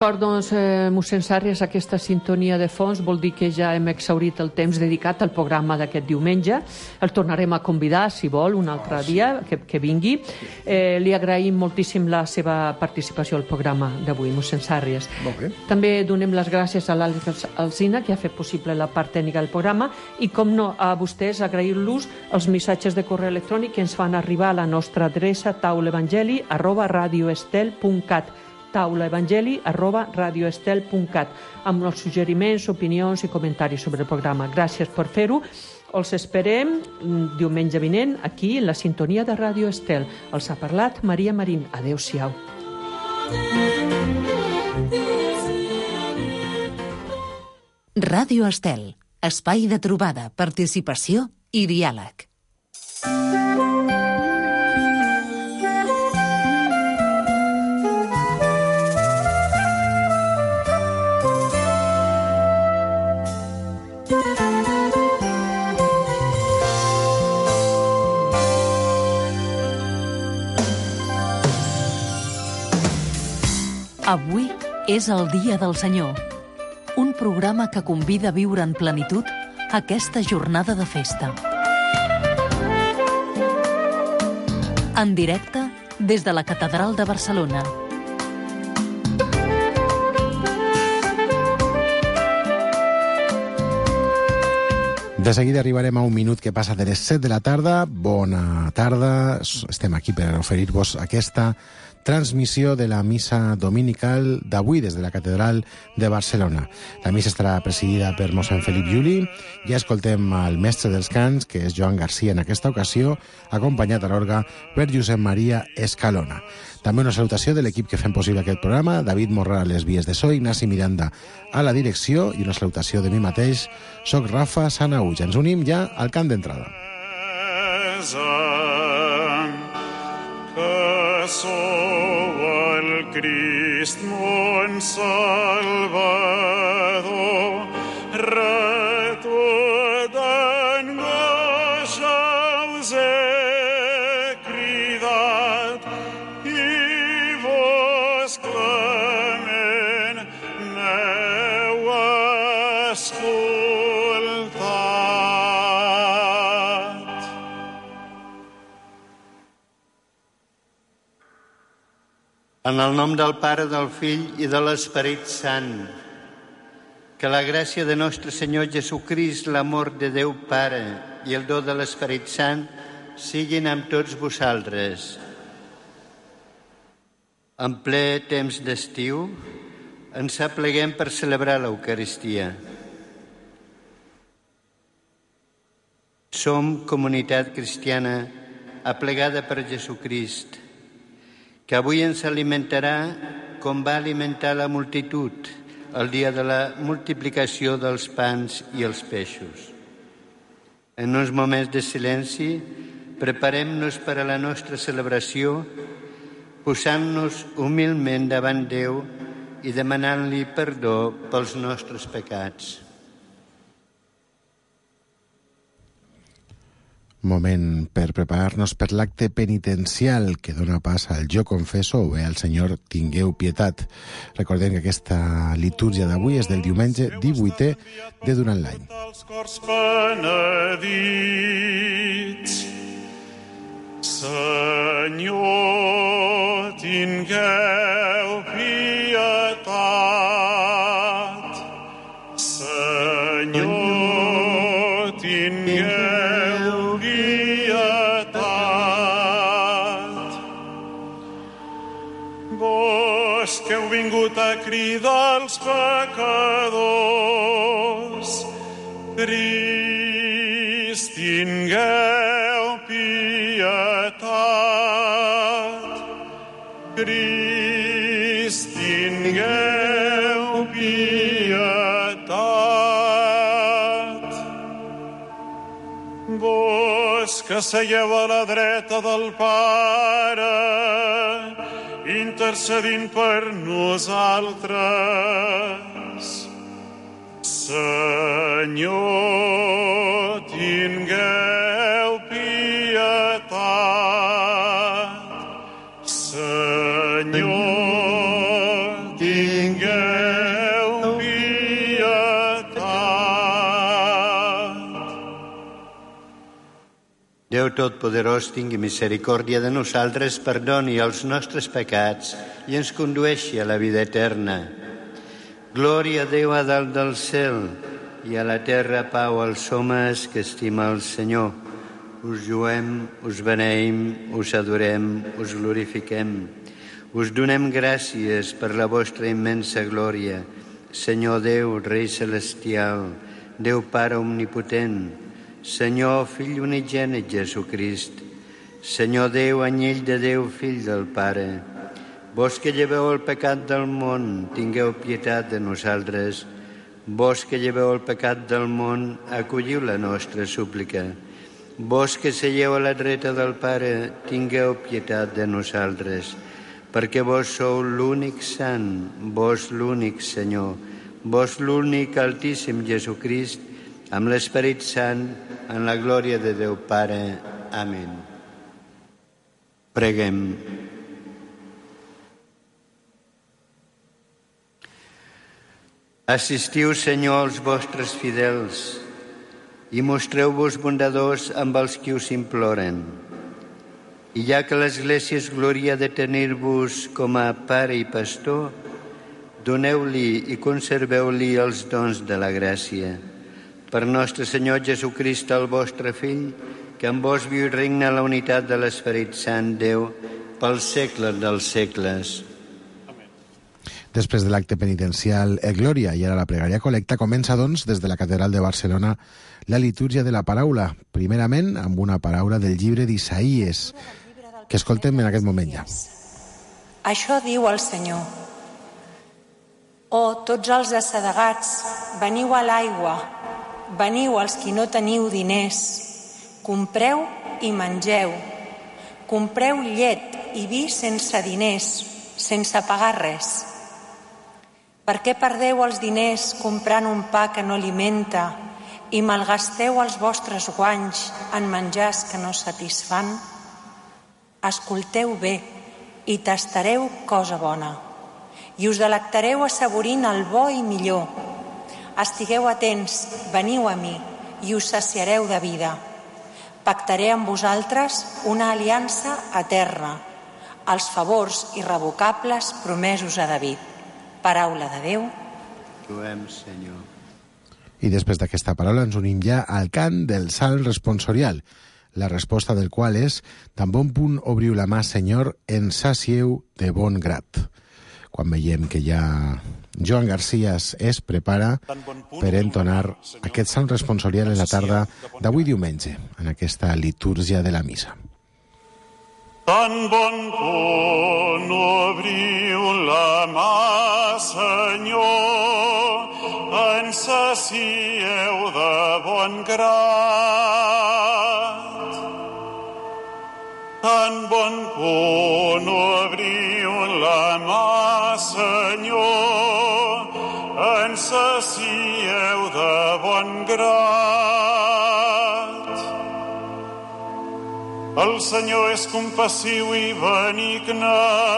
Doncs, mossèn Sàrries, aquesta sintonia de fons vol dir que ja hem exhaurit el temps dedicat al programa d'aquest diumenge. El tornarem a convidar, si vol, un altre dia, que vingui. Li agraïm moltíssim la seva participació al programa d'avui, mossèn Sàrries. També donem les gràcies a l'Àlex Alsina, que ha fet possible la part tècnica del programa, i, com no, a vostès agrair-los els missatges de correu electrònic que ens fan arribar a la nostra adreça taulaevangeli@radioestel.cat taulaevangeli@radioestel.cat amb els suggeriments, opinions i comentaris sobre el programa. Gràcies per fer-ho. Els esperem diumenge vinent aquí en la sintonia de Ràdio Estel. Els ha parlat Maria Marín. Adéu-siau. Ràdio Estel, espai de trobada, participació i diàleg. Avui és el Dia del Senyor, un programa que convida a viure en plenitud aquesta jornada de festa. En directe des de la Catedral de Barcelona. De seguida arribarem a un minut que passa de les 7 de la tarda. Bona tarda. Estem aquí per oferir-vos aquesta transmissió de la missa dominical d'avui des de la Catedral de Barcelona. La missa estarà presidida per mossèn Felip Juli. Ja escoltem el mestre dels cants, que és Joan Garcia en aquesta ocasió, acompanyat a l'orgue per Josep Maria Escalona. També una salutació de l'equip que fem possible aquest programa, David Morral a les vies de so, Ignasi Miranda a la direcció, i una salutació de mi mateix. Soc Rafa Sanaúja. Ens unim ja al cant d'entrada. Que sou el Crist mon Salvador, retut d'angoixa us he cridat i vos clement n'heu escoltat. En el nom del Pare, del Fill i de l'Esperit Sant, que la gràcia de nostre Senyor Jesucrist, l'amor de Déu Pare i el do de l'Esperit Sant siguin amb tots vosaltres. En ple temps d'estiu ens apleguem per celebrar l'Eucaristia. Som comunitat cristiana aplegada per Jesucrist, que avui ens alimentarà com va alimentar la multitud el dia de la multiplicació dels pans i els peixos. En uns moments de silenci, preparem-nos per a la nostra celebració, posant-nos humilment davant Déu i demanant-li perdó pels nostres pecats. Moment per preparar-nos per l'acte penitencial que dona pas al Jo confesso o bé al Senyor tingueu pietat. Recordem que aquesta litúrgia d'avui és del diumenge 18è de durant l'any. Els cors penedits, Senyor, tingueu pietat. Senyor, tingueu que heu vingut a cridar els pecadors. Crist, tingueu pietat. Crist, tingueu pietat. Vos que seieu a la dreta del Pare, intercedint per nosaltres. Senyor, tingueu pietat. Senyor, tingueu Déu Totpoderós tingui misericòrdia de nosaltres, perdoni els nostres pecats i ens condueixi a la vida eterna. Glòria a Déu a dalt del cel i a la terra pau als homes que estima el Senyor. Us lluem, us beneïm, us adorem, us glorifiquem. Us donem gràcies per la vostra immensa glòria, Senyor Déu, Rei Celestial, Déu Pare Omnipotent, Senyor, Fill unigènit Jesucrist, Senyor Déu, Anyell de Déu, Fill del Pare, vos que lleveu el pecat del món, tingueu pietat de nosaltres. Vos que lleveu el pecat del món, acolliu la nostra súplica. Vos que seieu a la dreta del Pare, tingueu pietat de nosaltres, perquè vos sou l'únic sant, vos l'únic Senyor, vos l'únic Altíssim Jesucrist, amb l'Esperit Sant, en la glòria de Déu Pare. Amén. Preguem. Assistiu, Senyor, als vostres fidels i mostreu-vos bondadors amb els qui us imploren. I ja que l'Església es gloria de tenir-vos com a pare i pastor, doneu-li i conserveu-li els dons de la gràcia. Per nostre Senyor Jesucrist, el vostre Fill, que amb vos viu i regna la unitat de l'Esperit Sant, Déu, pels segles dels segles. Després de l'acte penitencial Glòria i ara la pregària col·lecta, comença, doncs, des de la Catedral de Barcelona, la litúrgia de la paraula, primerament amb una paraula del llibre d'Isaïes, que escoltem en aquest moment ja. Això diu el Senyor. Oh, tots els assedegats, veniu a l'aigua, veniu els qui no teniu diners, compreu i mengeu, compreu llet i vi sense diners, sense pagar res. Per què perdeu els diners comprant un pa que no alimenta i malgasteu els vostres guanys en menjars que no satisfan? Escolteu bé i tastareu cosa bona, i us delectareu assaborint el bo i millor. Estigueu atents, veniu a mi, i us saciareu de vida. Pactaré amb vosaltres una aliança eterna, els favors irrevocables promesos a David. Paraula de Déu. Lluem, Senyor. I després d'aquesta paraula ens unim ja al cant del Salm responsorial, la resposta del qual és: tan bon punt obriu la mà, Senyor, ens sacieu de bon grat. Quan veiem que ja Joan García es prepara per entonar aquest Salm responsorial en la tarda d'avui diumenge, en aquesta litúrgia de la missa. Tan bon punt obriu la mà, Senyor, ens sacieu de bon grat. Tan bon punt obriu la mà, Senyor, ens sacieu de bon grat. El Senyor és compassiu i benigne,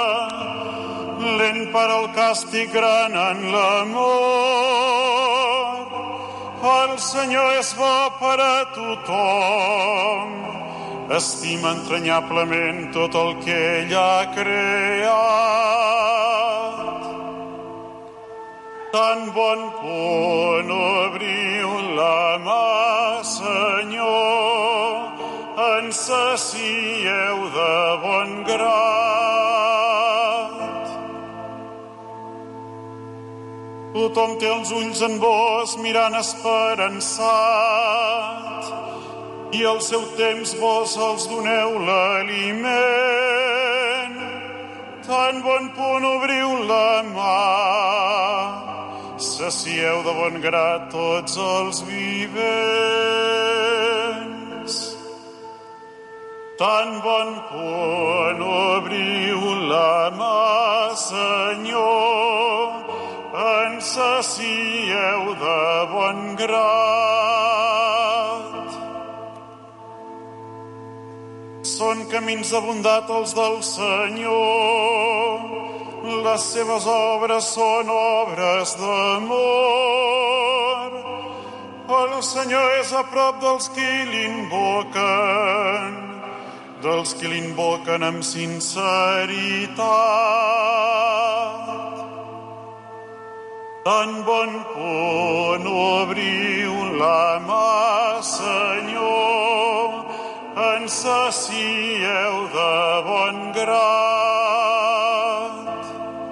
lent per al càstig, gran en l'amor. El Senyor és bo per a tothom, estima entranyablement tot el que ell ha creat. Tan bon punt obriu la mà, Senyor, ens sacieu de bon grat. Tothom té els ulls en vos mirant esperançat, i al seu temps vos els doneu l'aliment. Tan bon punt obriu la mà, sacieu de bon grat tots els vivents. Tan bon punt obriu la mà, Senyor, ens sacieu de bon grat. Són camins de bondat els del Senyor, les seves obres són obres d'amor. El Senyor és a prop dels qui l'invoquen amb sinceritat. Tan bon punt obriu la mà, Senyor, ens sacieu de bon grat.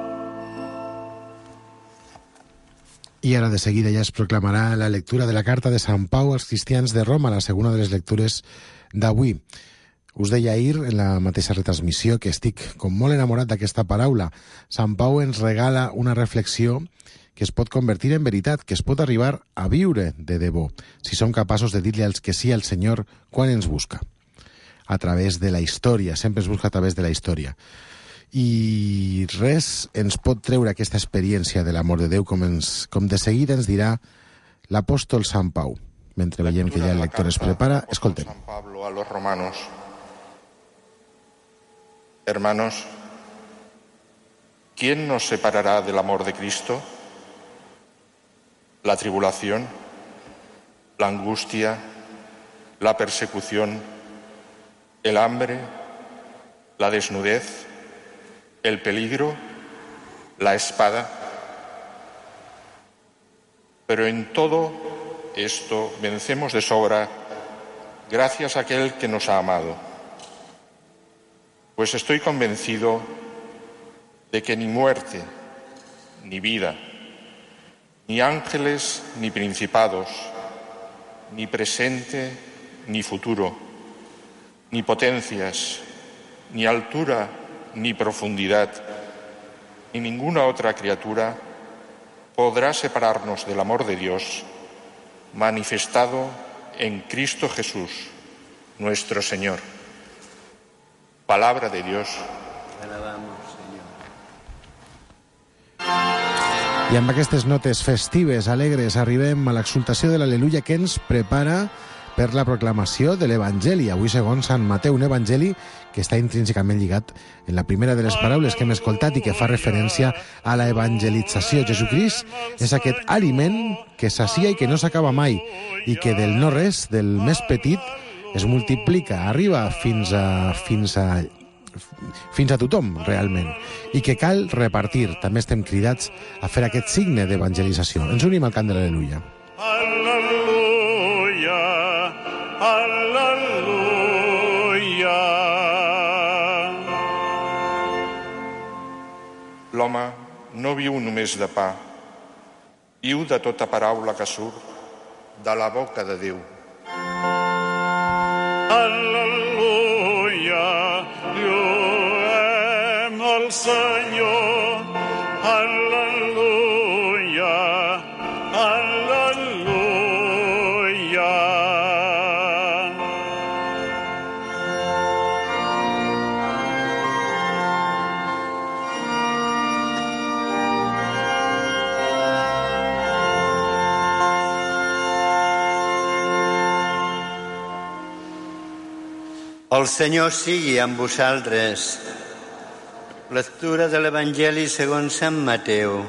I ara de seguida ja es proclamarà la lectura de la carta de Sant Pau als cristians de Roma, la segona de les lectures d'avui. Us deia ahir, en la mateixa retransmissió, que estic com molt enamorat d'aquesta paraula. Sant Pau ens regala una reflexió que es pot convertir en veritat, que es pot arribar a viure de debò, si som capaços de dir-li que sí al Senyor quan ens busca. A través de la història, sempre ens busca a través de la història. I res ens pot treure aquesta experiència de l'amor de Déu, com de seguida ens dirà l'apòstol Sant Pau. Mentre veiem que ja el lector es prepara, escoltem. San Pablo a los romanos. Hermanos, ¿quién nos separará del amor de Cristo? La tribulación, la angustia, la persecución, el hambre, la desnudez, el peligro, la espada. Pero en todo esto vencemos de sobra gracias a aquel que nos ha amado. Pues estoy convencido de que ni muerte, ni vida, ni ángeles, ni principados, ni presente, ni futuro, ni potencias, ni altura, ni profundidad, ni ninguna otra criatura podrá separarnos del amor de Dios manifestado en Cristo Jesús, nuestro Señor. Palabra de Dios. Alabamos, Senyor. I amb aquestes notes festives, alegres, arribem a l'exultació de l'Al·leluia que ens prepara per la proclamació de l'Evangeli. Avui, segons Sant Mateu, un Evangeli que està intrínsecament lligat en la primera de les paraules que hem escoltat i que fa referència a la evangelització. Jesucrist és aquest aliment que sacia i que no s'acaba mai i que del no res, del més petit, es multiplica, arriba fins a tothom, realment, i que cal repartir. També estem cridats a fer aquest signe d'evangelització. Ens unim al cant de l'Al·leluia. Al·leluia, al·leluia. L'home no viu només de pa, viu de tota paraula que surt de la boca de Déu. Al·leluia, lluem al Senyor. Al·leluia, al·leluia. El Senyor sigui amb vosaltres. Lectura de l'Evangeli segons Sant Mateu.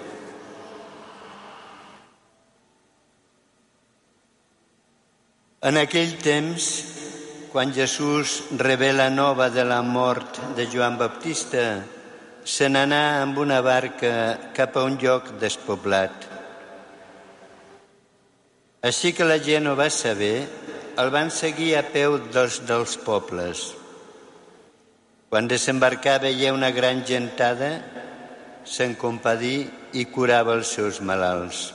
En aquell temps, quan Jesús rebé la nova de la mort de Joan Baptista, se n'anà amb una barca cap a un lloc despoblat. Així que la gent ho va saber, el van seguir a peu dels pobles. Quan desembarcà veia una gran gentada, se'n compadí i curava els seus malalts.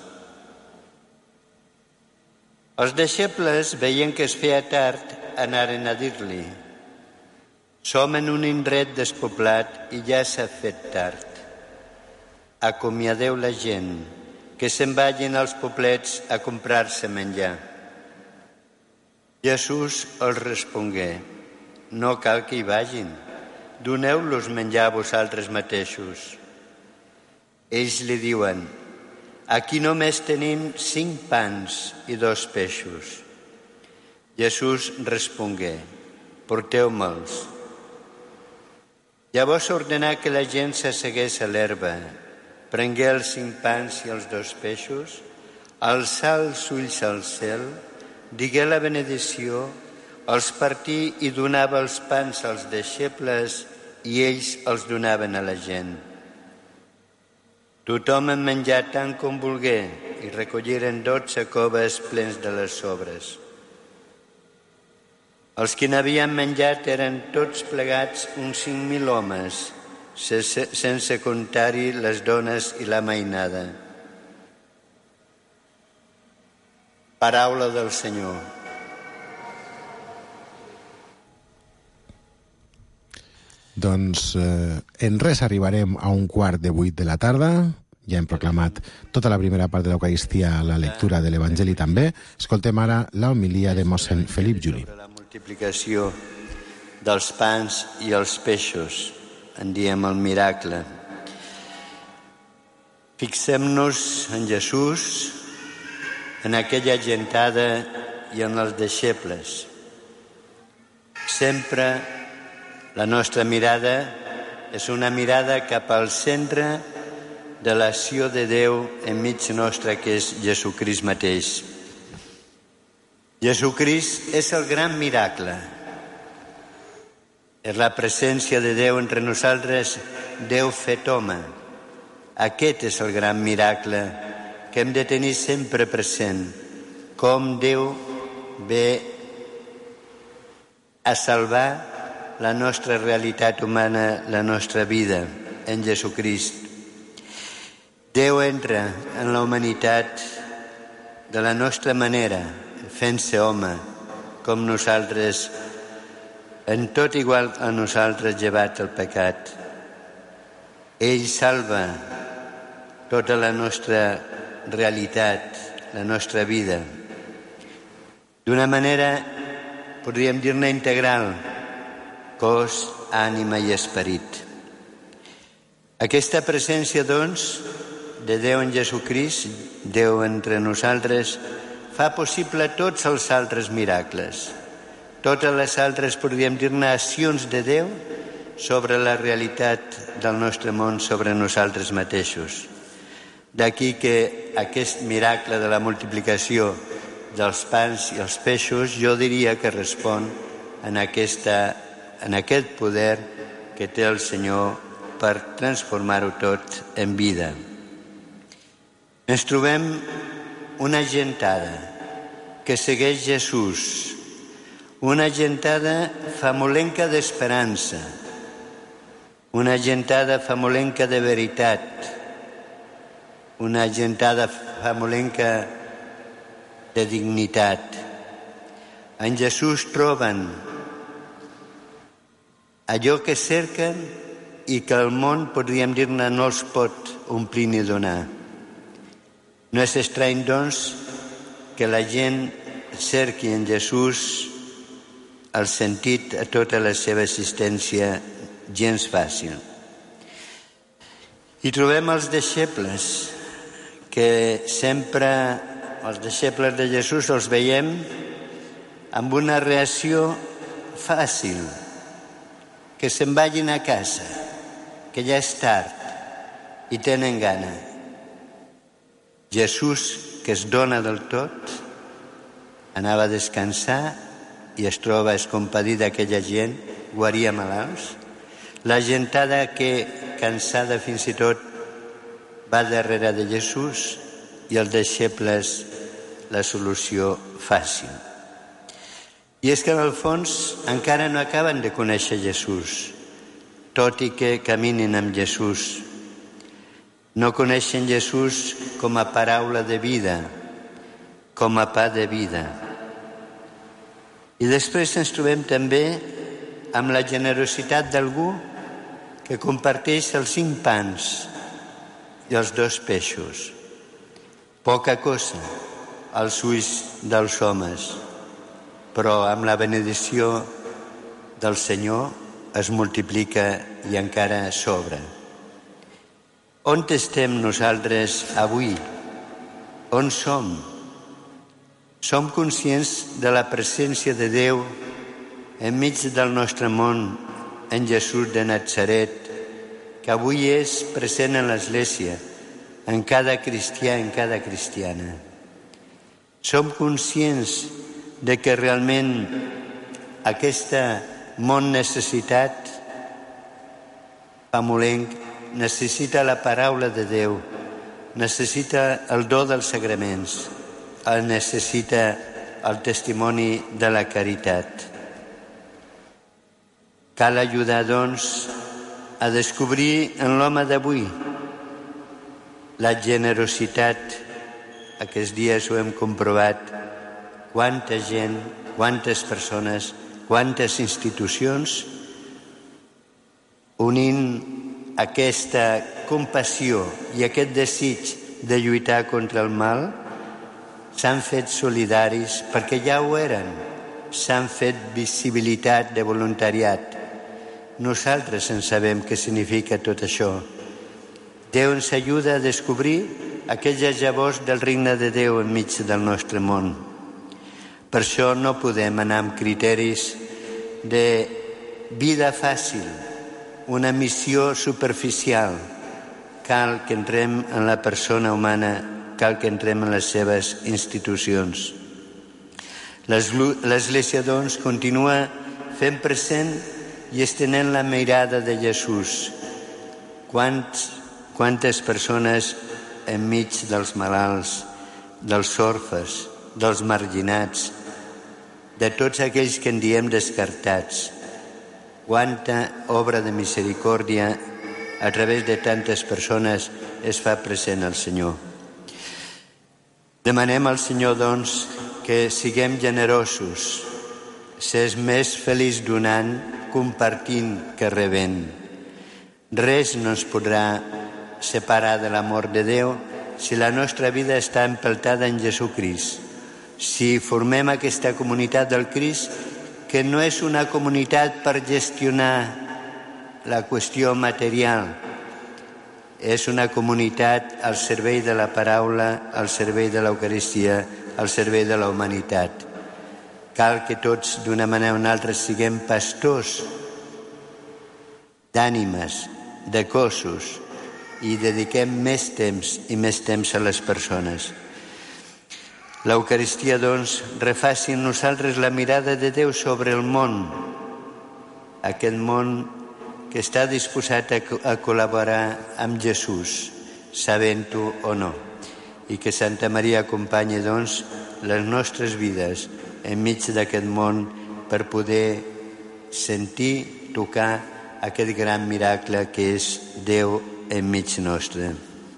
Els deixebles, veient que es feia tard, anaren a dir-li: «Som en un indret despoblat i ja s'ha fet tard. Acomiadeu la gent, que se'n vagin als poblets a comprar-se menjar». Jesús els respongué: «No cal que hi vagin, doneu-los menjar a vosaltres mateixos». Ells li diuen: «Aquí només tenim 5 pans i 2 peixos». Jesús respongué: «Porteu-me'ls». Llavors ordenà que la gent s'assegués a l'herba, prengué els 5 pans i els 2 peixos, alçar els ulls al cel, digué la benedicció, els partí i donava els pans als deixebles i ells els donaven a la gent. Tothom en menjà tant com volgué i recolliren 12 coves plens de les sobres. Els que n'havien menjat eren tots plegats uns 5.000 homes, sense comptar-hi les dones i la mainada. Paraula del Senyor. Doncs en res arribarem a 7:15 de la tarda. Ja hem proclamat tota la primera part de l'Eucaristia, la lectura de l'Evangeli també. Escoltem ara la homilia de mossèn Felip Juli. Sobre la multiplicació dels pans i els peixos, en diem el miracle. Fixem-nos en Jesús, en aquella gentada i en els deixebles. Sempre la nostra mirada és una mirada cap al centre de l'acció de Déu enmig nostre, que és Jesucrist mateix. Jesucrist és el gran miracle. És la presència de Déu entre nosaltres, Déu fet home. Aquest és el gran miracle que hem de tenir sempre present, com Déu ve a salvar la nostra realitat humana, la nostra vida en Jesucrist. Déu entra en la humanitat de la nostra manera, fent-se home, com nosaltres, en tot igual a nosaltres, llevat el pecat. Ell salva tota la nostra realitat, la nostra vida, d'una manera, podríem dir-ne, integral, cos, ànima i esperit. Aquesta presència, doncs, de Déu en Jesucrist, Déu entre nosaltres, fa possible tots els altres miracles, totes les altres, podríem dir-ne, accions de Déu sobre la realitat del nostre món, sobre nosaltres mateixos. D'aquí que aquest miracle de la multiplicació dels pans i els peixos, jo diria que respon en aquest poder que té el Senyor per transformar-ho tot en vida. Ens trobem una gentada que segueix Jesús, una gentada famolenca d'esperança, una gentada famolenca de veritat, una gentada famolenca de dignitat. En Jesús troben allò que cerquen i que el món, podríem dir-ne, no els pot omplir ni donar. No és estrany, doncs, que la gent cerqui en Jesús el sentit a tota la seva existència gens fàcil. I trobem els deixebles, que sempre els deixebles de Jesús els veiem amb una reacció fàcil, que se'n vagin a casa, que ja és tard i tenen gana. Jesús, que es dona del tot, anava a descansar i es troba escompadit d'aquella gent, guaria malalts. La gentada que, cansada fins i tot, va darrere de Jesús, i els deixebles la solució fàcil. I és que en el fons encara no acaben de conèixer Jesús, tot i que caminen amb Jesús. No coneixen Jesús com a paraula de vida, com a pa de vida. I després ens trobem també amb la generositat d'algú que comparteix els 5 pans i els 2 peixos. Poca cosa als ulls dels homes, però amb la benedicció del Senyor es multiplica i encara sobra. On estem nosaltres avui? On som? Som conscients de la presència de Déu enmig del nostre món, en Jesús de Natzaret, que avui és present en l'Església, en cada cristià, en cada cristiana. Som conscients de que realment aquesta món necessitat famolenc necessita la paraula de Déu, necessita el do dels sagraments, necessita el testimoni de la caritat. Cal ajudar, doncs, a descobrir en l'home d'avui la generositat. Aquests dies ho hem comprovat. Quanta gent, quantes persones, quantes institucions unint aquesta compassió i aquest desig de lluitar contra el mal s'han fet solidaris perquè ja ho eren, s'han fet visibilitat de voluntariat. Nosaltres en sabem què significa tot això. Déu ens ajuda a descobrir aquelles llavors del regne de Déu enmig del nostre món. Per això no podem anar amb criteris de vida fàcil, una missió superficial. Cal que entrem en la persona humana, cal que entrem en les seves institucions. L'Església, doncs, continua fent present i estenent la mirada de Jesús. Quantes persones enmig dels malalts, dels orfes, dels marginats, de tots aquells que en diem descartats. Quanta obra de misericòrdia a través de tantes persones es fa present al Senyor. Demanem al Senyor, doncs, que siguem generosos, s'és més feliç donant, compartint que rebent. Res no ens podrà separar de l'amor de Déu si la nostra vida està empeltada en Jesucrist. Si formem aquesta comunitat del Crist, que no és una comunitat per gestionar la qüestió material, és una comunitat al servei de la paraula, al servei de l'Eucaristia, al servei de la humanitat. Cal que tots, d'una manera o una altra, siguem pastors d'ànimes, de cossos, i dediquem més temps i més temps a les persones. L'Eucaristia, doncs, refaci en nosaltres la mirada de Déu sobre el món, aquest món que està disposat a col·laborar amb Jesús, sabent-ho o no, i que Santa Maria acompanyi, doncs, les nostres vides enmig d'aquest món per poder sentir, tocar aquest gran miracle que és Déu enmig nostre.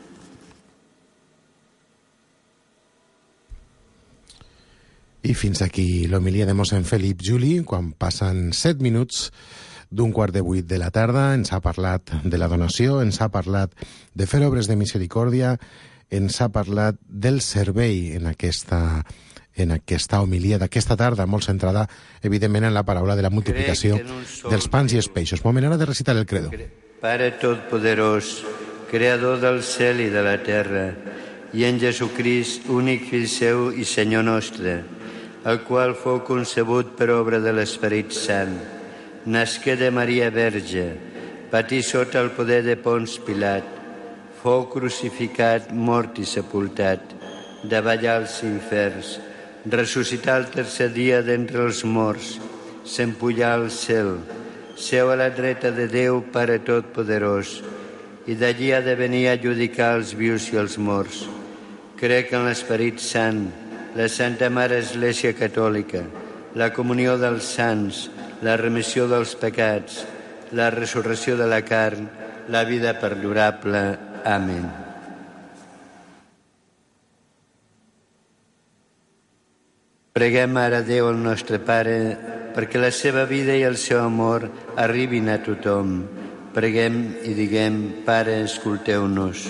I fins aquí l'homilia de mossèn Felip Juli, quan passen 7 minuts d'un 7:15 de la tarda. Ens ha parlat de la donació, ens ha parlat de fer obres de misericòrdia, ens ha parlat del servei en aquesta homilia d'aquesta tarda, molt centrada, evidentment, en la paraula de la multiplicació dels pans i els peixos. Moment ara de recitar el credo. Pare Totpoderós, Creador del cel i de la terra, i en Jesucrist, únic Fill seu i Senyor nostre, el qual fou concebut per obra de l'Esperit Sant, nasqué de Maria Verge, patí sota el poder de Pons Pilat, fou crucificat, mort i sepultat, davallà als inferns, ressuscità el tercer dia d'entre els morts, s'empujà al cel, seu a la dreta de Déu, Pare Totpoderós, i d'allí ha de venir a judicar els vius i els morts. Crec en l'Esperit Sant, la Santa Mare Església Catòlica, la comunió dels sants, la remissió dels pecats, la resurrecció de la carn, la vida perdurable. Amén. Preguem ara a Déu, el nostre Pare, perquè la seva vida i el seu amor arribin a tothom. Preguem i diguem: Pare, escolteu-nos.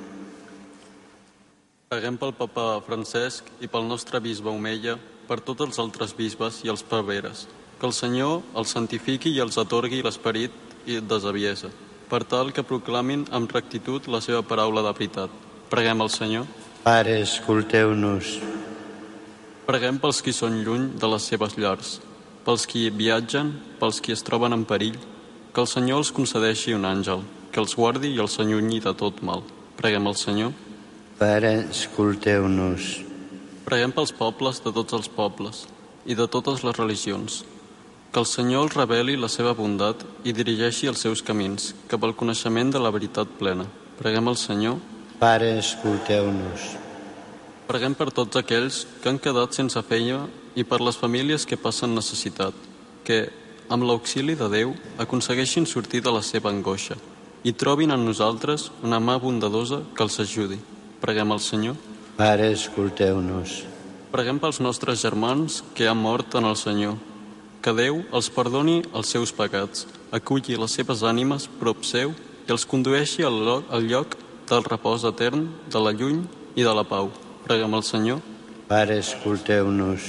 Preguem pel papa Francesc i pel nostre bisbe Omella, per tots els altres bisbes i els preveres, que el Senyor els santifiqui i els atorgui l'esperit de saviesa, per tal que proclamin amb rectitud la seva paraula de veritat. Preguem al Senyor. Pare, escolteu-nos. Preguem pels qui són lluny de les seves llars, pels qui viatgen, pels qui es troben en perill, que el Senyor els concedeixi un àngel, que els guardi i els allunyi de tot mal. Preguem al Senyor. Pare, escolteu-nos. Preguem pels pobles de tots els pobles i de totes les religions. Que el Senyor els reveli la seva bondat i dirigeixi els seus camins cap al coneixement de la veritat plena. Preguem al Senyor. Pare, escolteu-nos. Preguem per tots aquells que han quedat sense feina i per les famílies que passen necessitat, que, amb l'auxili de Déu, aconsegueixin sortir de la seva angoixa i trobin en nosaltres una mà bondadosa que els ajudi. Preguem al Senyor. Pare, escolteu-nos. Preguem pels nostres germans que han mort en el Senyor. Que Déu els perdoni els seus pecats, aculli les seves ànimes prop seu i els condueixi al lloc del repòs etern, de la lluny i de la pau. Preguem al Senyor. Pare, escolteu-nos.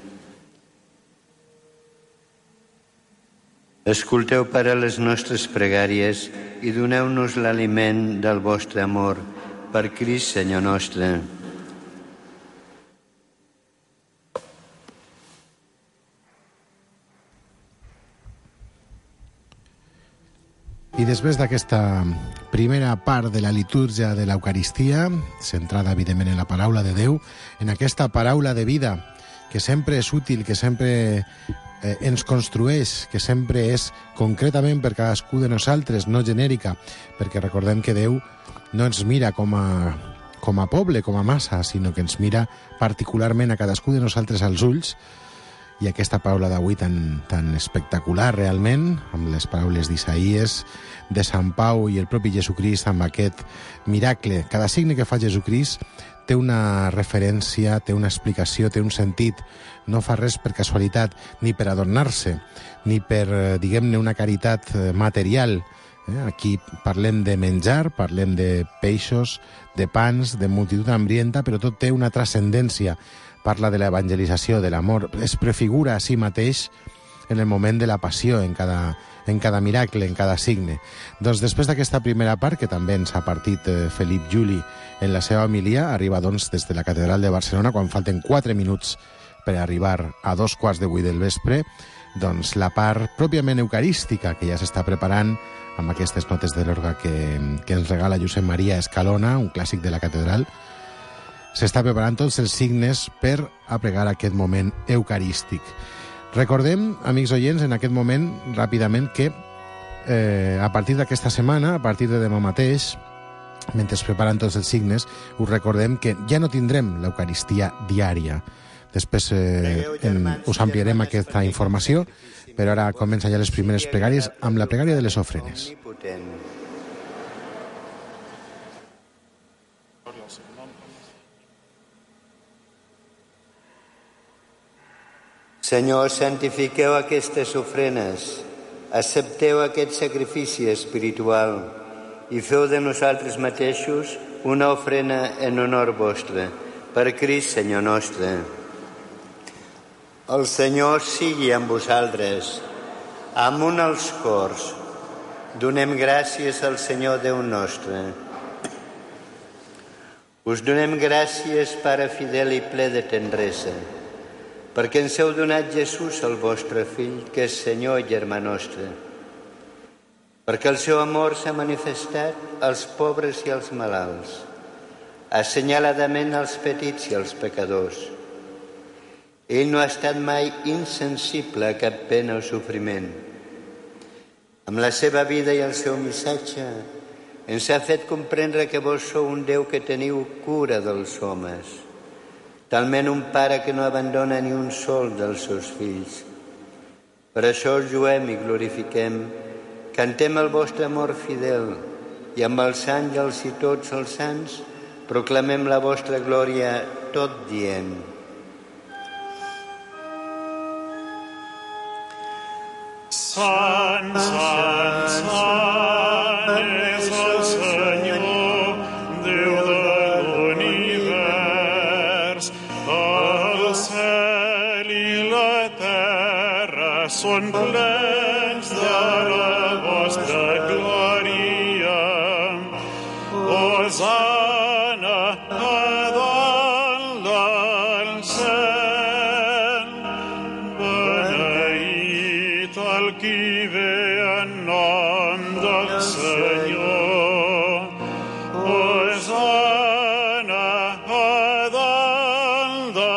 Escolteu, Pare, les nostres pregàries i doneu-nos l'aliment del vostre amor. Per Crist, Senyor nostre. I després d'aquesta primera part de la litúrgia de l'Eucaristia, centrada evidentment en la paraula de Déu, en aquesta paraula de vida, que sempre és útil, que sempre ens construeix, que sempre és concretament per cadascú de nosaltres, no genèrica, perquè recordem que Déu no ens mira com a poble, com a massa, sinó que ens mira particularment a cadascú de nosaltres als ulls. I aquesta paraula d'avui tan espectacular realment, amb les paraules d'Isaïes, de Sant Pau i el propi Jesucrist amb aquest miracle. Cada signe que fa Jesucrist té una referència, té una explicació, té un sentit. No fa res per casualitat, ni per adornar-se, ni per, diguem-ne, una caritat material. Aquí parlem de menjar, parlem de peixos, de pans, de multitud hambrienta, però tot té una transcendència. Parla de l'evangelització, de l'amor, es prefigura a si mateix en el moment de la passió, en cada miracle, en cada signe. Doncs després d'aquesta primera part, que també ens ha partit Felip Juli en la seva homilia, arriba doncs des de la Catedral de Barcelona, quan falten 4 minuts per arribar a 2:15 del vespre, doncs la part pròpiament eucarística, que ja s'està preparant amb aquestes notes de l'orgue que ens regala Josep Maria Escalona, un clàssic de la catedral. S'està preparant tots els signes per apregar aquest moment eucarístic. Recordem, amics oients, en aquest moment, ràpidament, que a partir d'aquesta setmana, a partir de demà mateix, mentre es preparen tots els signes, us recordem que ja no tindrem l'Eucaristia diària. Després us ampliarem aquesta informació, però ara comencen ja les primeres pregàries amb la pregària de les ofrenes. Senyor, santifiqueu aquestes ofrenes, accepteu aquest sacrifici espiritual i feu de nosaltres mateixos una ofrena en honor vostre, per Crist, Senyor nostre. El Senyor sigui amb vosaltres, amunt als cors. Donem gràcies al Senyor Déu nostre. Us donem gràcies, Pare fidel i ple de tendresa, perquè ens heu donat Jesús, el vostre Fill, que és Senyor i germà nostre, perquè el seu amor s'ha manifestat als pobres i als malalts, assenyaladament als petits i als pecadors. Ell no ha estat mai insensible a cap pena o sofriment. Amb la seva vida i el seu missatge ens ha fet comprendre que vos sou un Déu que teniu cura dels homes, talment un pare que no abandona ni un sol dels seus fills. Per això us lluem i glorifiquem, cantem el vostre amor fidel i amb els àngels i tots els sants proclamem la vostra glòria tot dient: Sant, sant, sant és el Senyor, Déu de l'univers. El cel i la terra són plens de la vostra glòria. Hosana a dalt del cel, beneït el qui ve en nom del Senyor. Hosana a dalt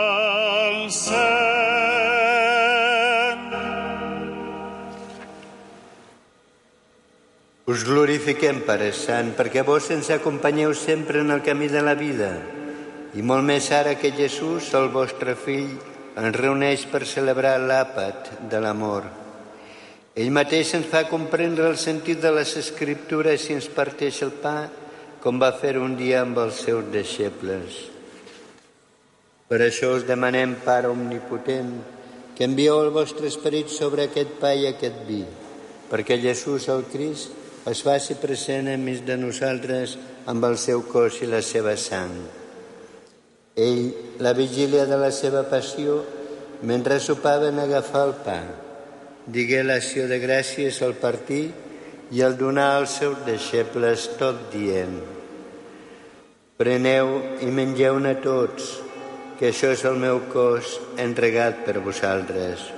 Us glorifiquem, Pare Sant, perquè vos ens acompanyeu sempre en el camí de la vida, i molt més ara que Jesús, el vostre Fill, ens reuneix per celebrar l'àpat de l'amor. Ell mateix ens fa comprendre el sentit de les Escriptures i ens parteix el pa, com va fer un dia amb els seus deixebles. Per això us demanem, Pare omnipotent, que envieu el vostre Esperit sobre aquest pa i aquest vi, perquè Jesús, el Crist, es faci present enmig de nosaltres amb el seu cos i la seva sang. Ell, la vigília de la seva passió, mentre sopaven, agafar el pa, digué l'acció de gràcies al partir i al donar als seus deixebles, tot dient: preneu i mengeu-ne tots, que això és el meu cos entregat per vosaltres.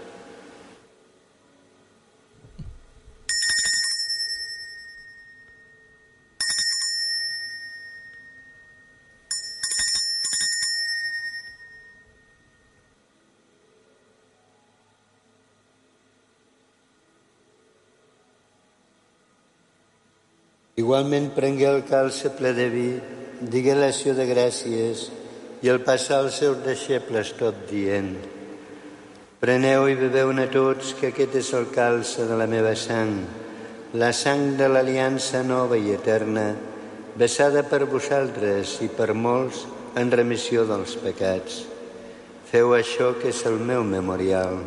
Igualment prengué el calce ple de vi, digué l'acció de gràcies i el passà als seus deixebles, tot dient: preneu i beveu-ne tots, que aquest és el calce de la meva sang, la sang de l'aliança nova i eterna, vessada per vosaltres i per molts en remissió dels pecats. Feu això, que és el meu memorial.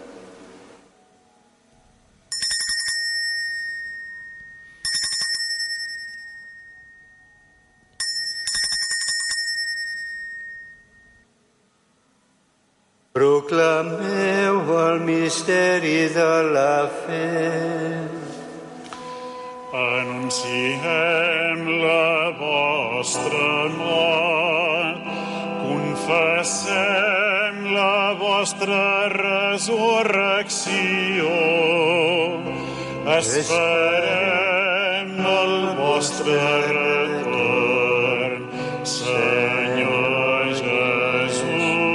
Proclameu el misteri de la fe. Anunciem la vostra mort, confessem la vostra resurrecció, esperem el vostre retorn, Senyor Jesús.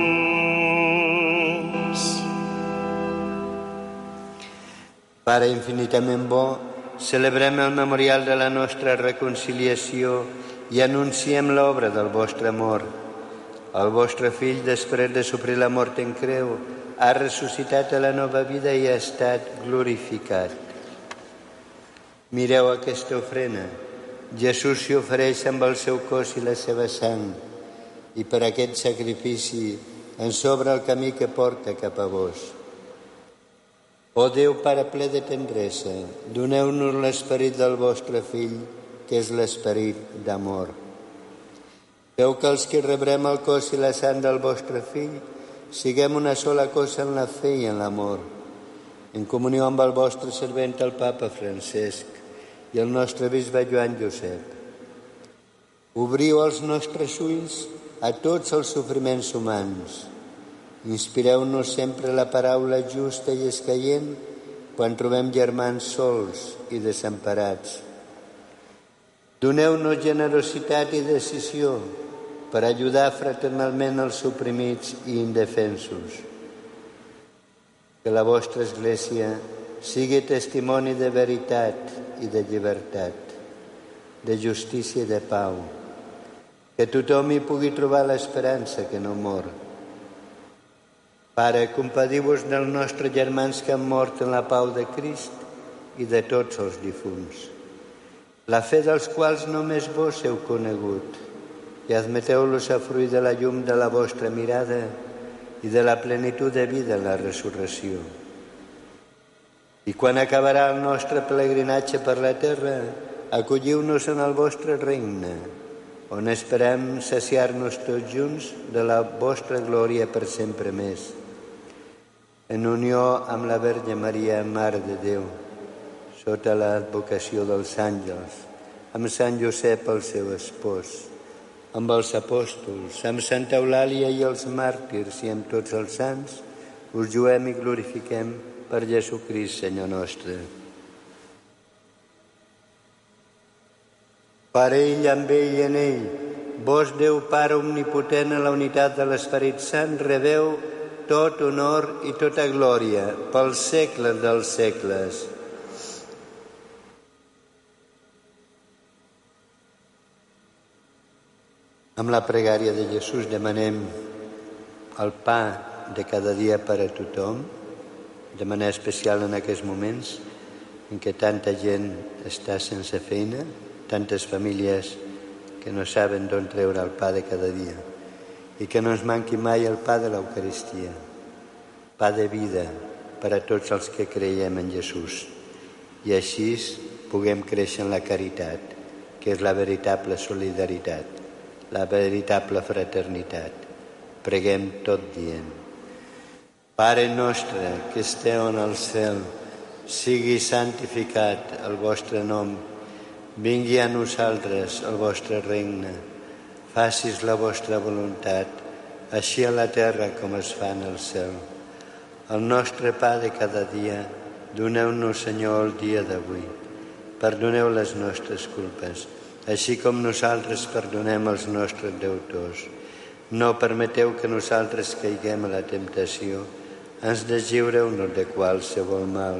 Pare infinitament bo, celebrem el memorial de la nostra reconciliació i anunciem l'obra del vostre amor. El vostre Fill, després de sofrir la mort en creu, ha ressuscitat a la nova vida i ha estat glorificat. Mireu aquesta ofrena. Jesús s'hi ofereix amb el seu cos i la seva sang, i per aquest sacrifici ens obre el camí que porta cap a vos. O Déu, Pare ple de tendresa, doneu-nos l'esperit del vostre Fill, que és l'esperit d'amor. Feu que els que rebrem el cos i la sang del vostre Fill siguem una sola cosa en la fe i en l'amor, en comunió amb el vostre servent, el Papa Francesc, i el nostre bisbe Joan Josep. Obriu els nostres ulls a tots els sofriments humans. Inspireu-nos sempre la paraula justa i escaient quan trobem germans sols i desemparats. Doneu-nos generositat i decisió per ajudar fraternalment els oprimits i indefensos. Que la vostra Església sigui testimoni de veritat i de llibertat, de justícia i de pau. Que tothom hi pugui trobar l'esperança que no mor. Pare, compadiu-vos dels nostres germans que han mort en la pau de Crist i de tots els difunts, la fe dels quals només vos heu conegut, i admeteu-los a fruir de la llum de la vostra mirada i de la plenitud de vida en la resurrecció. I quan acabarà el nostre pelegrinatge per la terra, acolliu-nos en el vostre regne, on esperem saciar-nos tots junts de la vostra glòria per sempre més. En unió amb la Verge Maria, Mare de Déu, sota l'advocació dels àngels, amb Sant Josep, el seu espòs, amb els apòstols, amb Santa Eulàlia i els màrtirs i amb tots els sants, us lluem i glorifiquem per Jesucrist, Senyor nostre. Per ell, amb ell i en ell, vos, Déu Pare omnipotent, en la unitat de l'Esperit Sant, rebeu tot honor i tota glòria pels segles dels segles. Amb la pregària de Jesús demanem el pa de cada dia per a tothom, de manera especial en aquests moments en què tanta gent està sense feina, tantes famílies que no saben d'on treure el pa de cada dia, i que no ens manqui mai el pa de l'Eucaristia, pa de vida per a tots els que creiem en Jesús, i així puguem créixer en la caritat, que és la veritable solidaritat, la veritable fraternitat. Preguem tot dient: Pare nostre que esteu en el cel, sigui santificat el vostre nom, vingui a nosaltres el vostre regne, facis la vostra voluntat, així a la terra com es fa en el cel. El nostre pa de cada dia, doneu-nos, Senyor, el dia d'avui. Perdoneu les nostres culpes, així com nosaltres perdonem els nostres deutors. No permeteu que nosaltres caiguem a la temptació, ens deslliureu-nos de qualsevol mal.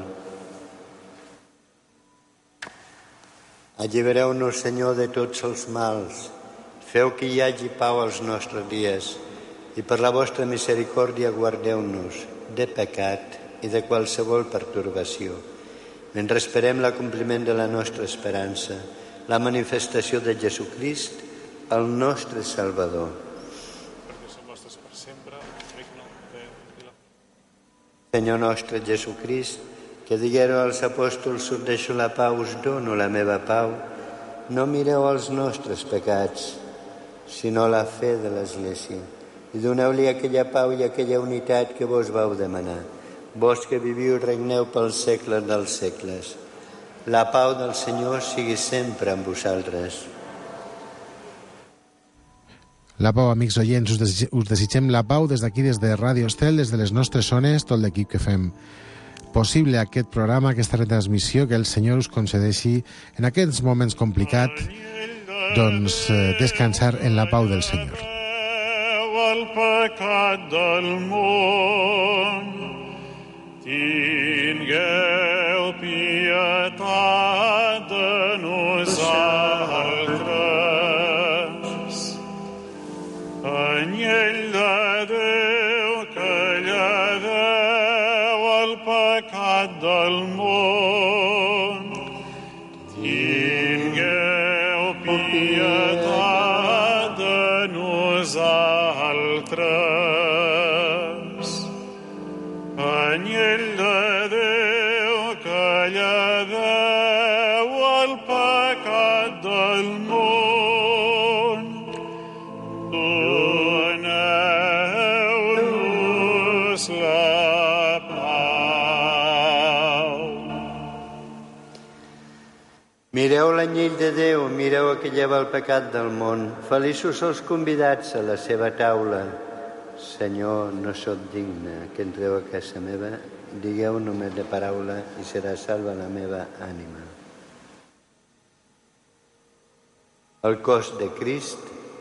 Allibereu-nos, Senyor, de tots els mals. Feu que hi hagi pau als nostres dies i per la vostra misericòrdia guardeu-nos de pecat i de qualsevol pertorbació, mentre esperem l'acompliment de la nostra esperança, la manifestació de Jesucrist, el nostre Salvador. Senyor nostre Jesucrist, que diguéreu als apòstols: us deixo la pau, us dono la meva pau, no mireu els nostres pecats, sinó la fe de l'Església, i doneu-li aquella pau i aquella unitat que vos vau demanar, vos que viviu i regneu pels segles dels segles. La pau del Senyor sigui sempre amb vosaltres. La pau, amics oients, us desitgem la pau des d'aquí, des de Ràdio Estel, des de les nostres zones, tot l'equip que fem possible aquest programa, aquesta retransmissió, que el Senyor us concedeixi en aquests moments complicats, doncs descansar en la pau del Senyor. El pecat del món, tingueu pietat de nosaltres. Anyell de Déu que lledeu el pecat del món, tingueu pietat de nosaltres. Anyell de Déu que lledeu el pecat del món, doneu-nos la pau. Mireu l'anyell de Déu, mireu que lleva el pecat del món. Feliços els convidats a la seva taula. Senyor, no sóc digne que entreu a casa meva, digueu només de paraula i serà salva la meva ànima. El cos de Crist.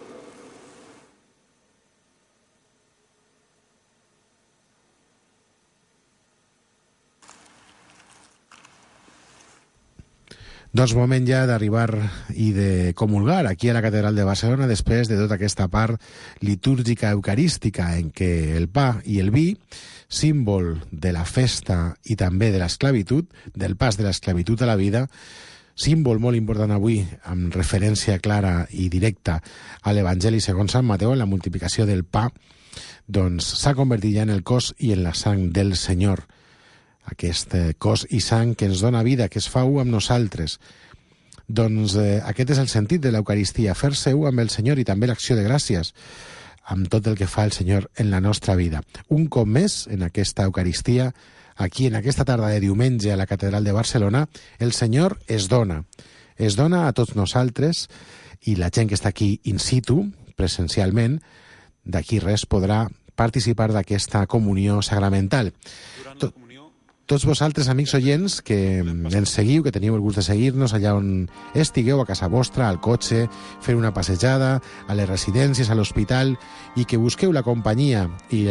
Doncs moment ja d'arribar i de comulgar aquí a la Catedral de Barcelona després de tota aquesta part litúrgica eucarística en què el pa i el vi, símbol de la festa i també de l'esclavitud, del pas de l'esclavitud a la vida, símbol molt important avui amb referència clara i directa a l'Evangeli segons Sant Mateu, en la multiplicació del pa, doncs s'ha convertit ja en el cos i en la sang del Senyor. Aquest cos i sang que ens dona vida, que es fa u amb nosaltres. Doncs aquest és el sentit de l'Eucaristia, fer-se u amb el Senyor i també l'acció de gràcies amb tot el que fa el Senyor en la nostra vida. Un cop més, en aquesta Eucaristia, aquí en aquesta tarda de diumenge a la Catedral de Barcelona, el Senyor es dona a tots nosaltres i la gent que està aquí in situ, presencialment, d'aquí res podrà participar d'aquesta comunió sacramental. Tots vosaltres, amics oients, que ens seguiu, que teniu el gust de seguir-nos allà on estigueu, a casa vostra, al cotxe, fer una passejada, a les residències, a l'hospital, i que busqueu la companyia i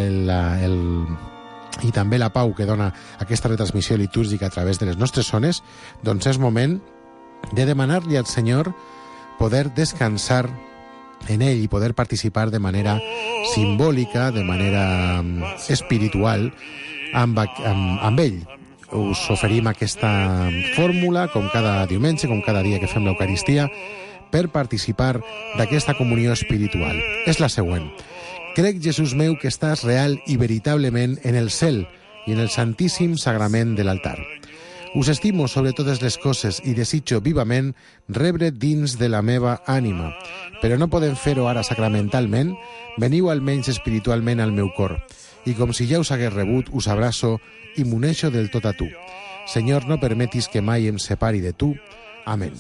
i també la pau que dona aquesta retransmissió litúrgica a través de les nostres zones, doncs és moment de demanar-li al Senyor poder descansar en ell i poder participar de manera simbòlica, de manera espiritual, amb ell. Us oferim aquesta fórmula, com cada diumenge, com cada dia que fem l'Eucaristia, per participar d'aquesta comunió espiritual. És la següent. Crec, Jesús meu, que estàs real i veritablement en el cel i en el santíssim sagrament de l'altar. Us estimo sobre totes les coses i desitjo vivament rebre dins de la meva ànima. Però no podem fer-ho ara sacramentalment, veniu almenys espiritualment al meu cor. I com si ja us hagués rebut, us abraço i m'uneixo del tot a tu. Senyor, no permetis que mai em separi de tu. Amén.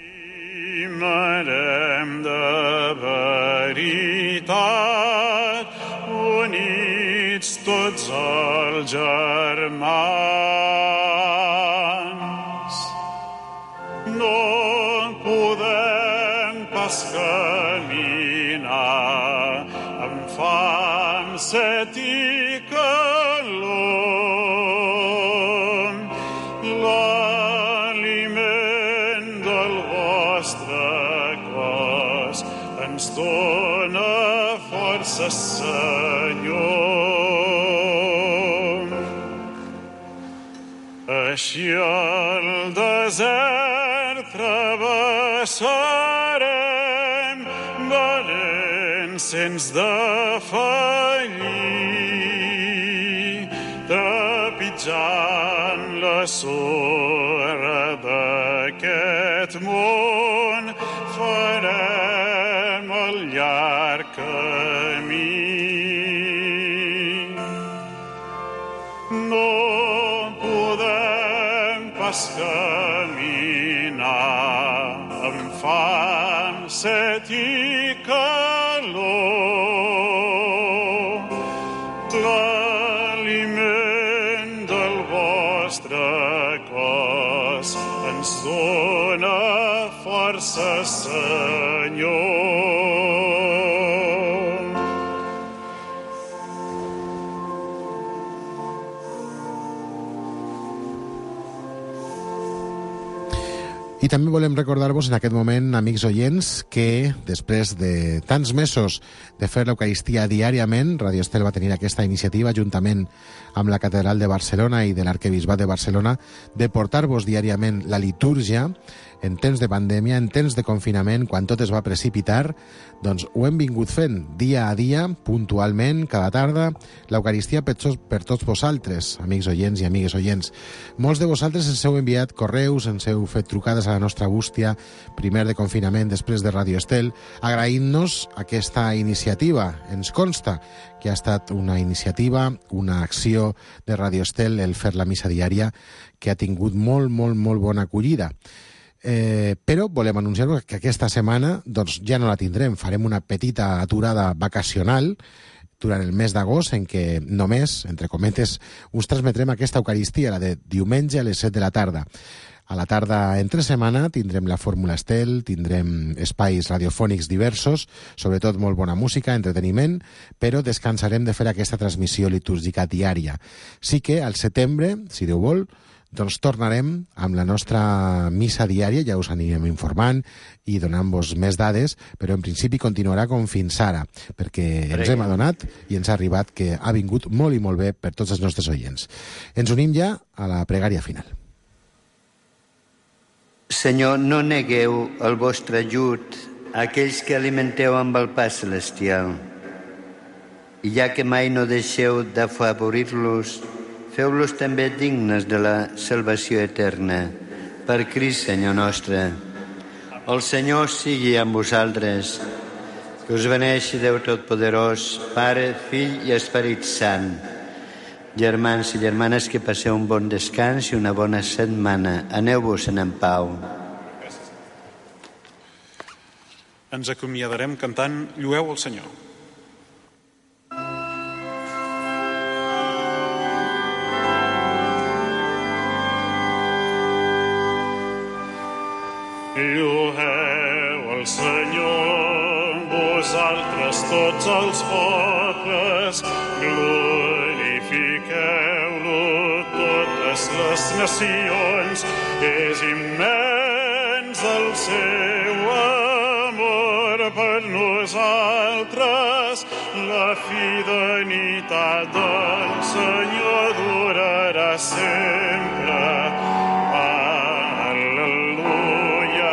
Estimarem de veritat, units tots els germans. No podem pas caminar amb fam, set i calor. L'aliment del vostre cos ens dona força, Senyor. Així el desert travessarem, valents sens defallir, trepitjant la sorra d'aquest món, farem el llarg camí. No podem pas caminar amb fam, set i calor. L'aliment del vostre cos ens dona força, Senyor. I també volem recordar-vos en aquest moment, amics oients, que després de tants mesos de fer l'Eucaristia diàriament, Radio Estel va tenir aquesta iniciativa juntament amb la Catedral de Barcelona i de l'Arquebisbat de Barcelona de portar-vos diàriament la litúrgia en temps de pandèmia, en temps de confinament, quan tot es va precipitar. Doncs ho hem vingut fent dia a dia, puntualment, cada tarda, l'Eucaristia per tots vosaltres, amics oients i amigues oients. Molts de vosaltres ens heu enviat correus, ens heu fet trucades a la nostra bústia, primer de confinament, després de Radio Estel, agraint-nos aquesta iniciativa. Ens consta que ha estat una iniciativa, una acció de Radio Estel, el fer la missa diària, que ha tingut molt bona acollida. Però volem anunciar-vos que aquesta setmana doncs, ja no la tindrem. Farem una petita aturada vacacional durant el mes d'agost, en què només, entre cometes, us transmetrem aquesta Eucaristia, la de diumenge a les 7 de la tarda. A la tarda, entre setmana, tindrem la Fórmula Estel, tindrem espais radiofònics diversos, sobretot molt bona música, entreteniment, però descansarem de fer aquesta transmissió litúrgica diària. Sí que al setembre, si Déu vol, doncs tornarem amb la nostra missa diària, ja us anirem informant i donant-vos més dades, però en principi continuarà com fins ara, perquè ens hem adonat i ens ha arribat que ha vingut molt i molt bé per tots els nostres oients. Ens unim ja a la pregària final. Senyor, no negueu el vostre ajut a aquells que alimenteu amb el pa celestial. I ja que mai no deixeu d'afavorir-los, feu-los també dignes de la salvació eterna. Per Crist, Senyor nostre. El Senyor sigui amb vosaltres. Que us beneixi Déu Totpoderós, Pare, Fill i Esperit Sant. Germans i germanes, que passeu un bon descans i una bona setmana. Aneu-vos-en en pau. Ens acomiadarem cantant Llueu al Senyor. Llueu el Senyor, vosaltres tots els pobles, glorifiqueu-lo totes les nacions. És immens el seu amor per nosaltres. nosaltres, la fidelitat del Senyor durarà sempre. Al·leluia,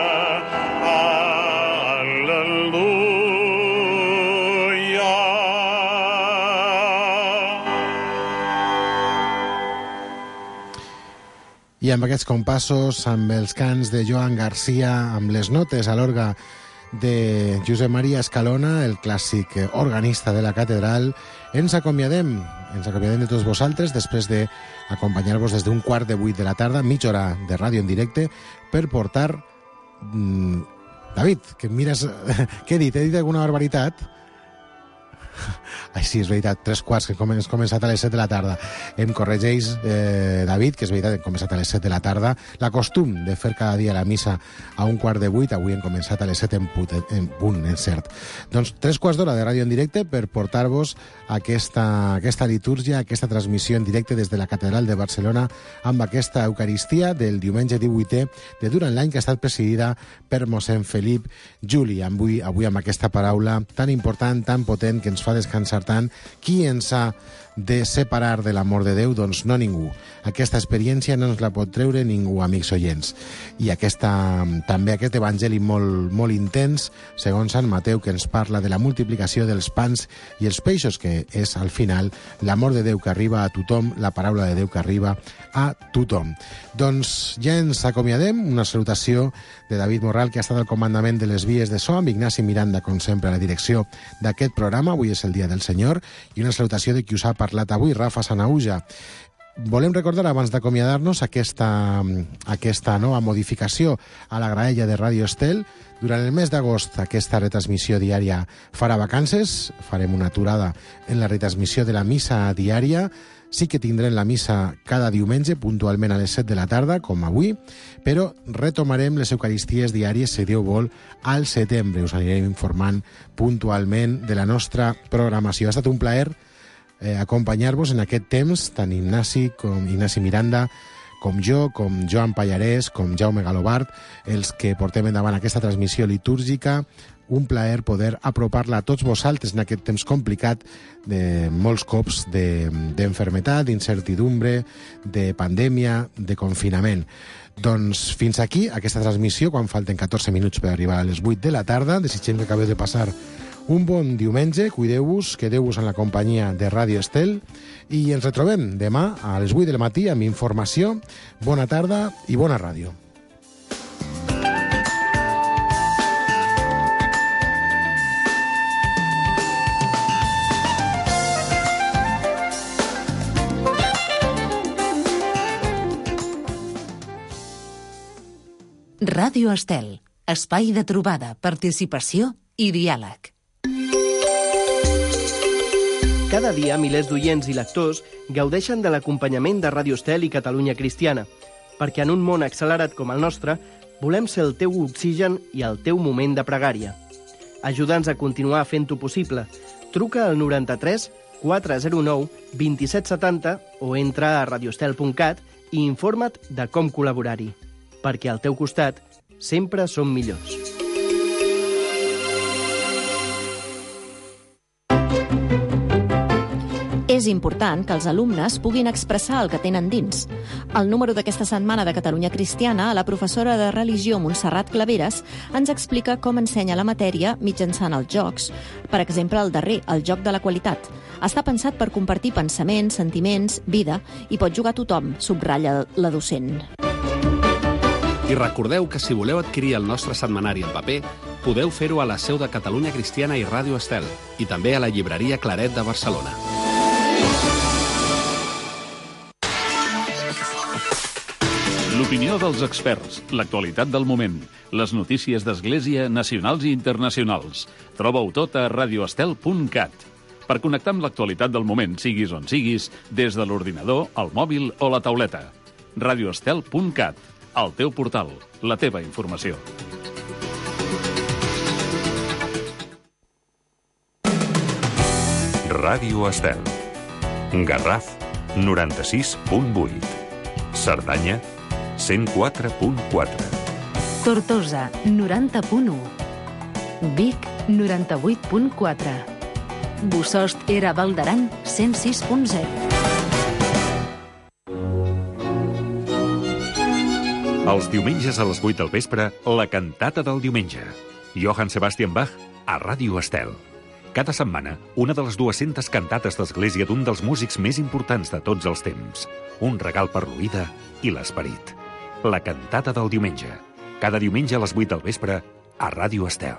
al·leluia. I amb aquests compassos, amb els cants de Joan Garcia, amb les notes a l'orgue de Josep Maria Escalona, el clàssic organista de la catedral, ens acomiadem de tots vosaltres després d'acompanyar-vos des d'un 7:15 de la tarda, mitja hora de ràdio en directe, per portar... David, que em mires... Què he dit? He dit alguna barbaritat? Ai, sí, és veritat, 3:15, que hem començat a les 7 de la tarda. Em corregeix David, que és veritat, hem començat a les 7 de la tarda. La costum de fer cada dia la missa a 7:15, avui hem començat a les 7 en punt, és cert. Doncs 3/4 d'hora de ràdio en directe per portar-vos aquesta litúrgia, aquesta transmissió en directe des de la Catedral de Barcelona amb aquesta Eucaristia del diumenge 18è de durant l'any, que ha estat presidida per mossèn Felip Juli. Avui amb aquesta paraula tan important, tan potent, que ens fa descansar tant. Qui ens ha de separar de l'amor de Déu? Doncs no ningú. Aquesta experiència no ens la pot treure ningú, amics oients. I també aquest evangeli molt intens, segons Sant Mateu, que ens parla de la multiplicació dels pans i els peixos, que és, al final, l'amor de Déu que arriba a tothom, la paraula de Déu que arriba a tothom. Doncs ja ens acomiadem. Una salutació de David Morral, que ha estat al comandament de les vies de so, amb Ignasi Miranda, com sempre, a la direcció d'aquest programa. Avui és el Dia del Senyor. I una salutació de qui us ha parlat avui, Rafa Sanauja. Volem recordar, abans d'acomiadar-nos, aquesta nova modificació a la graella de Ràdio Estel. Durant el mes d'agost, aquesta retransmissió diària farà vacances. Farem una aturada en la retransmissió de la missa diària. Sí que tindrem la missa cada diumenge, puntualment a les 7 de la tarda, com avui, però retomarem les Eucaristies diàries, si Déu vol, al setembre. Us anirem informant puntualment de la nostra programació. Ha estat un plaer acompanyar-vos en aquest temps, tant Ignasi Miranda, com jo, com Joan Pallarès, com Jaume Galobart, els que portem endavant aquesta transmissió litúrgica. Un plaer poder apropar-la a tots vosaltres en aquest temps complicat, de molts cops d'enfermetat, d'incertidumbre, de pandèmia, de confinament. Doncs fins aquí aquesta transmissió, quan falten 14 minuts per arribar a les 8 de la tarda. Desitgem que acabeu de passar un bon diumenge, cuideu-vos, quedeu-vos en la companyia de Ràdio Estel i ens retrobem demà a les 8 del matí amb informació. Bona tarda i bona ràdio. Ràdio Estel, espai de trobada, participació i diàleg. Cada dia, milers d'oients i lectors gaudeixen de l'acompanyament de Ràdio Estel i Catalunya Cristiana, perquè en un món accelerat com el nostre, volem ser el teu oxigen i el teu moment de pregària. Ajuda'ns a continuar fent-ho possible. Truca al 93 409 2770 o entra a radioestel.cat i informa't de com col·laborar-hi. Perquè al teu costat sempre som millors. És important que els alumnes puguin expressar el que tenen dins. Al número d'aquesta setmana de Catalunya Cristiana, la professora de religió Montserrat Claveres ens explica com ensenya la matèria mitjançant els jocs. Per exemple, el darrer, el joc de la qualitat. Està pensat per compartir pensaments, sentiments, vida, i pot jugar tothom, subratlla la docent. I recordeu que si voleu adquirir el nostre setmanari en paper, podeu fer-ho a la seu de Catalunya Cristiana i Ràdio Estel, i també a la llibreria Claret de Barcelona. L'opinió dels experts, l'actualitat del moment, les notícies d'Església nacionals i internacionals. Troba-ho tot a radioestel.cat. Per connectar amb l'actualitat del moment, siguis on siguis, des de l'ordinador, el mòbil o la tauleta. radioestel.cat. El teu portal, la teva informació. Ràdio Estel. Garraf, 96.8. Cerdanya, 104.4. Tortosa, 90.1. Vic, 98.4. Bossòst era Val d'Aran, 106.0. Els diumenges a les 8 del vespre, la cantata del diumenge. Johann Sebastian Bach a Ràdio Estel. Cada setmana, una de les 200 cantates d'església d'un dels músics més importants de tots els temps. Un regal per l'oïda i l'esperit. La cantata del diumenge. Cada diumenge a les 8 del vespre a Ràdio Estel.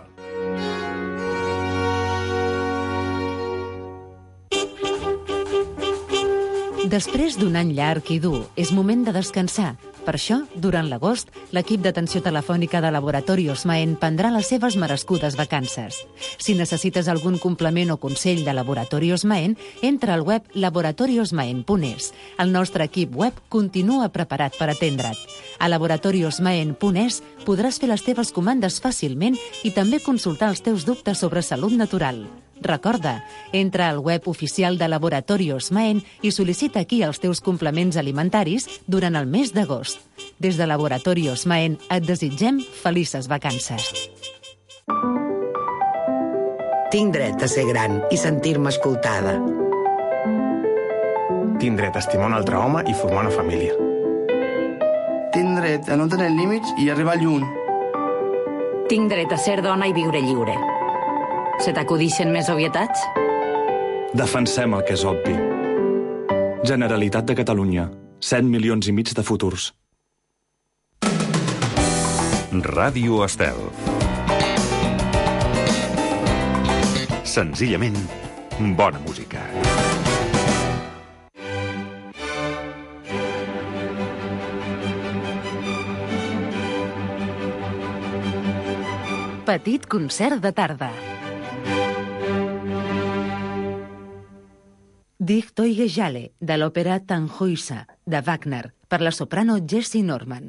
Després d'un any llarg i dur, és moment de descansar. Per això, durant l'agost, l'equip d'atenció telefònica de Laboratorios Maen prendrà les seves merescudes vacances. Si necessites algun complement o consell de Laboratorios Maen, entra al web laboratoriosmaen.es. El nostre equip web continua preparat per atendre't. A laboratoriosmaen.es podràs fer les teves comandes fàcilment i també consultar els teus dubtes sobre salut natural. Recorda, entra al web oficial de Laboratorios Maen i sol·licita aquí els teus complements alimentaris durant el mes d'agost. Des de Laboratorios Maen et desitgem felices vacances. Tinc dret a ser gran i sentir-me escoltada. Tinc dret a estimar un altre home i formar una família. Tinc dret a no tenir límits i arribar lluny. Tinc dret a ser dona i viure lliure. Se t'acudixen més obvietats? Defensem el que és obvi. Generalitat de Catalunya. 7 milions i mig de futurs. Ràdio Estel. Senzillament, bona música. Petit concert de tarda. Dich Teure Jale, de l'òpera Tannhäuser, de Wagner, per la soprano Jessie Norman.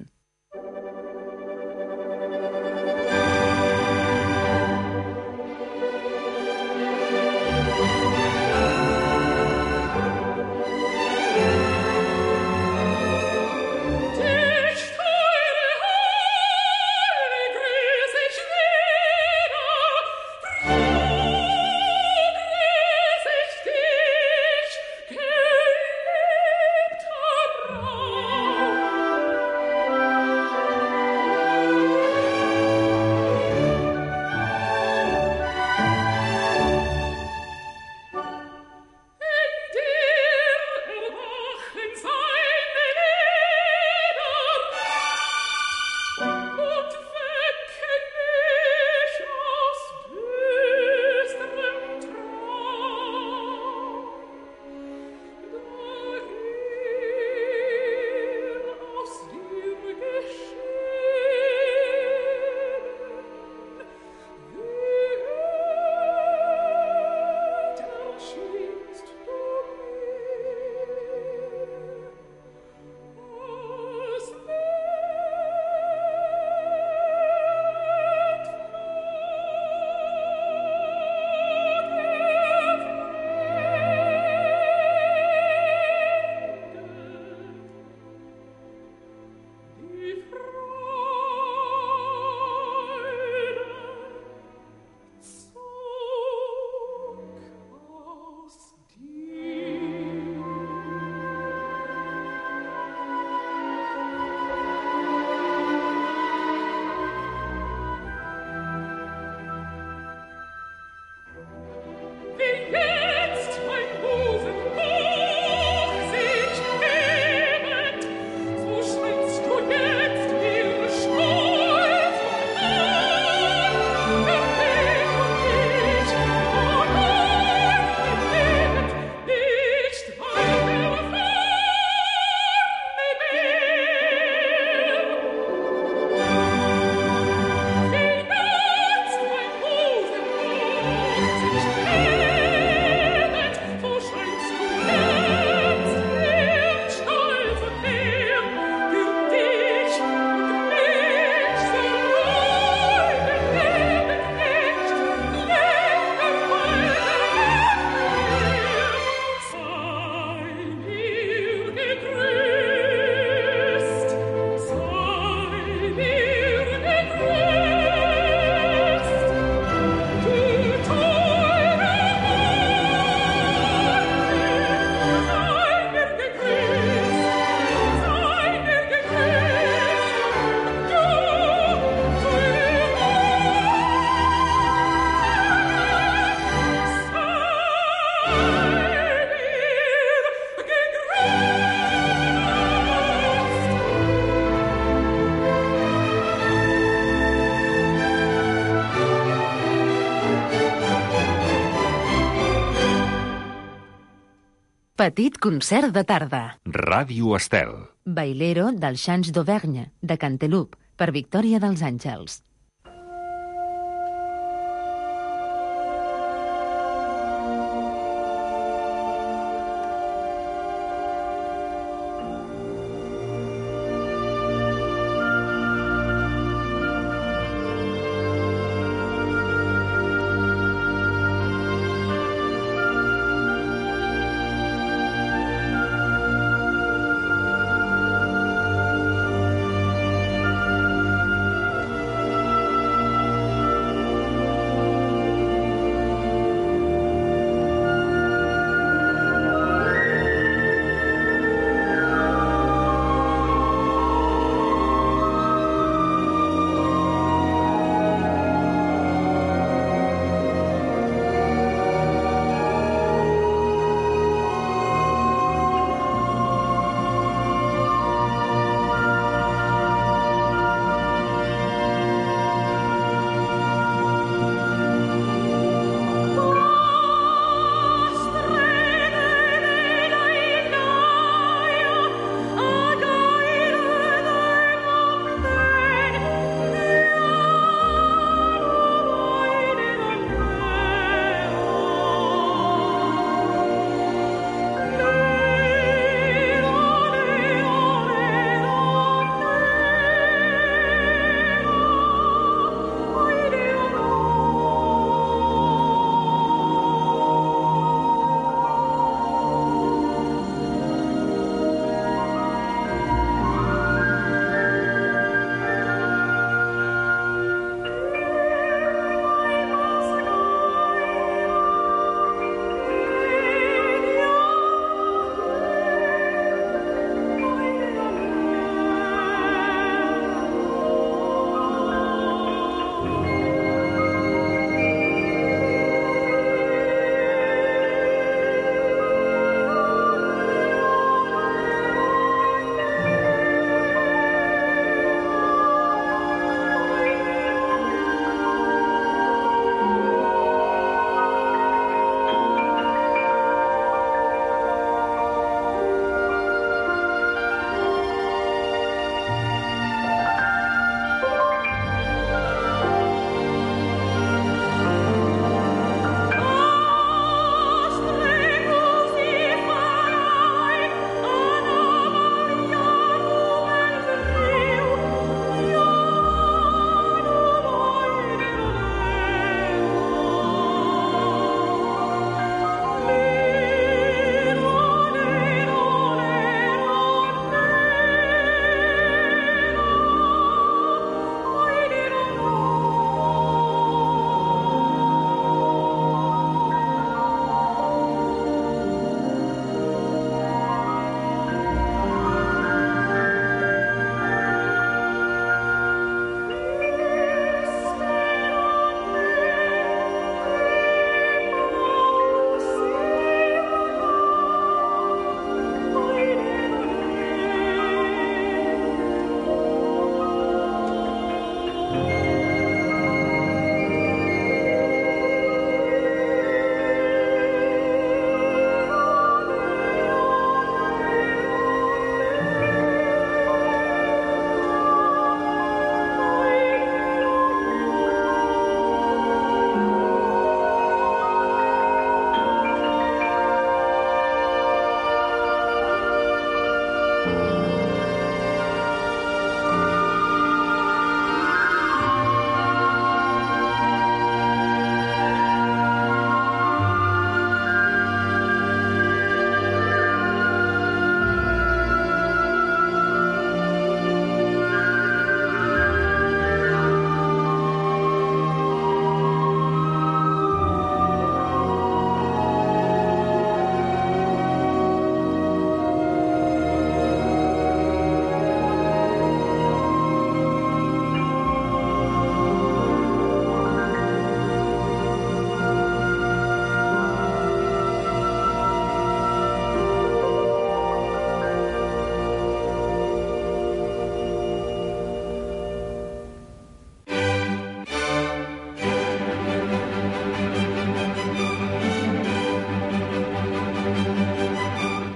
Petit concert de tarda. Ràdio Estel. Bailero del Chants d'Auvergne, de Canteloup, per Victòria dels Àngels.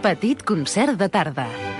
Petit concert de tarda.